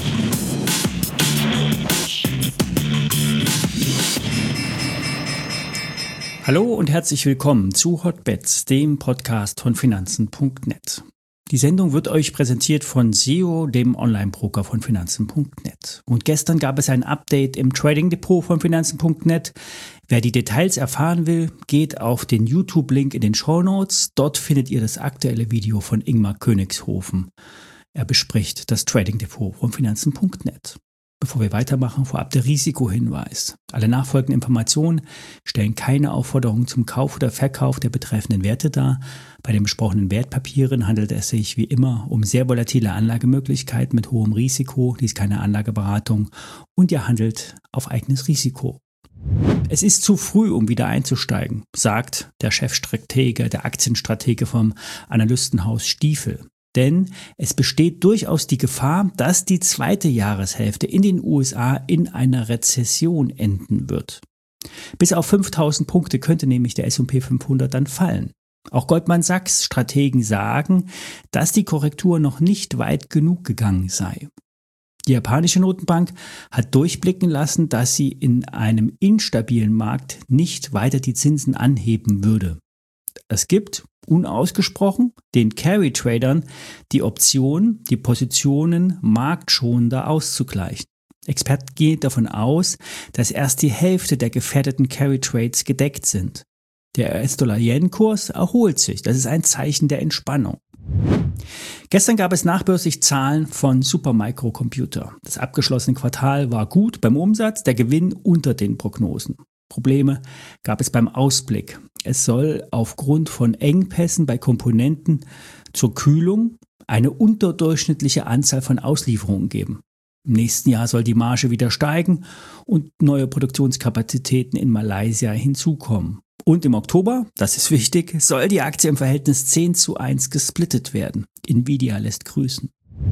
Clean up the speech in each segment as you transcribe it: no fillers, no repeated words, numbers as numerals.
Hallo und herzlich willkommen zu Hotbets, dem Podcast von Finanzen.net. Die Sendung wird euch präsentiert von SEO, dem Online-Broker von Finanzen.net. Und gestern gab es ein Update im Trading Depot von Finanzen.net. Wer die Details erfahren will, geht auf den YouTube-Link in den Shownotes. Dort findet ihr das aktuelle Video von Ingmar Königshofen. Er bespricht das Trading Depot von Finanzen.net. Bevor wir weitermachen, vorab der Risikohinweis. Alle nachfolgenden Informationen stellen keine Aufforderung zum Kauf oder Verkauf der betreffenden Werte dar. Bei den besprochenen Wertpapieren handelt es sich wie immer um sehr volatile Anlagemöglichkeiten mit hohem Risiko. Dies ist keine Anlageberatung und ihr handelt auf eigenes Risiko. Es ist zu früh, um wieder einzusteigen, sagt der Chefstratege, der Aktienstratege vom Analystenhaus Stifel. Denn es besteht durchaus die Gefahr, dass die zweite Jahreshälfte in den USA in einer Rezession enden wird. Bis auf 5.000 Punkte könnte nämlich der S&P 500 dann fallen. Auch Goldman Sachs Strategen sagen, dass die Korrektur noch nicht weit genug gegangen sei. Die japanische Notenbank hat durchblicken lassen, dass sie in einem instabilen Markt nicht weiter die Zinsen anheben würde. Es gibt unausgesprochen den Carry-Tradern die Option, die Positionen marktschonender auszugleichen. Experten gehen davon aus, dass erst die Hälfte der gefährdeten Carry-Trades gedeckt sind. Der US-Dollar-Yen-Kurs erholt sich. Das ist ein Zeichen der Entspannung. Gestern gab es nachbörslich Zahlen von Supermicro Computer. Das abgeschlossene Quartal war gut beim Umsatz, der Gewinn unter den Prognosen. Probleme gab es beim Ausblick. Es soll aufgrund von Engpässen bei Komponenten zur Kühlung eine unterdurchschnittliche Anzahl von Auslieferungen geben. Im nächsten Jahr soll die Marge wieder steigen und neue Produktionskapazitäten in Malaysia hinzukommen. Und im Oktober, das ist wichtig, soll die Aktie im Verhältnis 10:1 gesplittet werden. Nvidia lässt grüßen.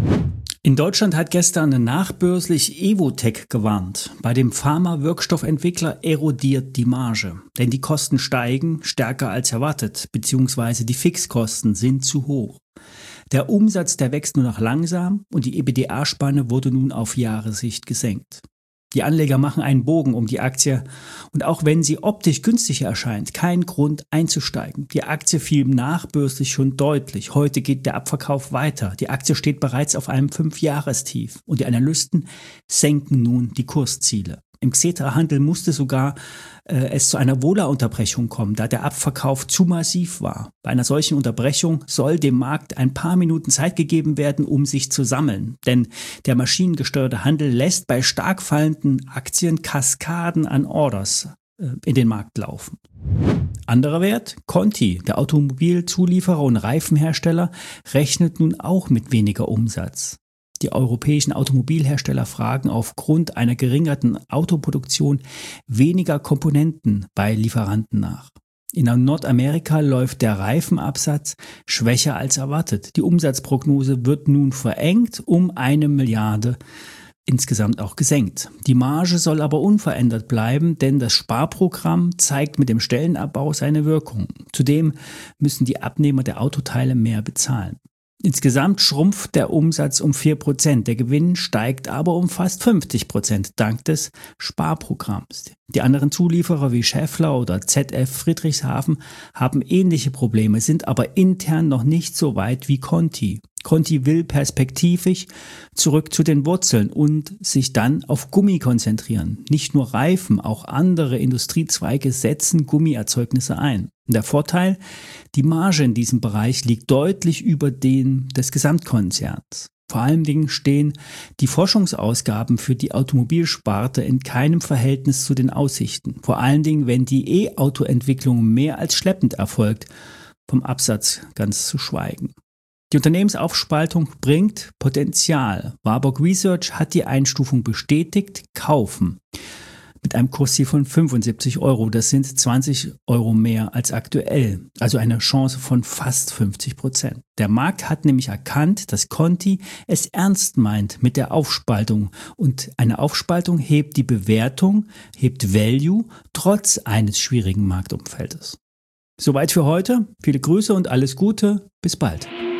In Deutschland hat gestern nachbörslich Evotec gewarnt. Bei dem Pharma-Wirkstoffentwickler erodiert die Marge. Denn die Kosten steigen stärker als erwartet, beziehungsweise die Fixkosten sind zu hoch. Der Umsatz, der wächst nur noch langsam und die EBITDA-Spanne wurde nun auf Jahressicht gesenkt. Die Anleger machen einen Bogen um die Aktie und auch wenn sie optisch günstig erscheint, kein Grund einzusteigen. Die Aktie fiel nachbörslich schon deutlich. Heute geht der Abverkauf weiter. Die Aktie steht bereits auf einem 5-Jahrestief und die Analysten senken nun die Kursziele. Im Xetra-Handel musste sogar es zu einer Vola-Unterbrechung kommen, da der Abverkauf zu massiv war. Bei einer solchen Unterbrechung soll dem Markt ein paar Minuten Zeit gegeben werden, um sich zu sammeln. Denn der maschinengesteuerte Handel lässt bei stark fallenden Aktien Kaskaden an Orders in den Markt laufen. Anderer Wert, Conti, der Automobilzulieferer und Reifenhersteller, rechnet nun auch mit weniger Umsatz. Die europäischen Automobilhersteller fragen aufgrund einer geringeren Autoproduktion weniger Komponenten bei Lieferanten nach. In Nordamerika läuft der Reifenabsatz schwächer als erwartet. Die Umsatzprognose wird nun verengt um 1 Milliarde, insgesamt auch gesenkt. Die Marge soll aber unverändert bleiben, denn das Sparprogramm zeigt mit dem Stellenabbau seine Wirkung. Zudem müssen die Abnehmer der Autoteile mehr bezahlen. Insgesamt schrumpft der Umsatz um 4%, der Gewinn steigt aber um fast 50% dank des Sparprogramms. Die anderen Zulieferer wie Schaeffler oder ZF Friedrichshafen haben ähnliche Probleme, sind aber intern noch nicht so weit wie Conti. Conti will perspektivisch zurück zu den Wurzeln und sich dann auf Gummi konzentrieren. Nicht nur Reifen, auch andere Industriezweige setzen Gummierzeugnisse ein. Der Vorteil, die Marge in diesem Bereich liegt deutlich über den des Gesamtkonzerns. Vor allen Dingen stehen die Forschungsausgaben für die Automobilsparte in keinem Verhältnis zu den Aussichten. Vor allen Dingen, wenn die E-Auto-Entwicklung mehr als schleppend erfolgt, vom Absatz ganz zu schweigen. Die Unternehmensaufspaltung bringt Potenzial. Warburg Research hat die Einstufung bestätigt, kaufen. Mit einem Kursziel von 75 Euro. Das sind 20 Euro mehr als aktuell. Also eine Chance von fast 50%. Der Markt hat nämlich erkannt, dass Conti es ernst meint mit der Aufspaltung. Und eine Aufspaltung hebt die Bewertung, hebt Value, trotz eines schwierigen Marktumfeldes. Soweit für heute. Viele Grüße und alles Gute. Bis bald.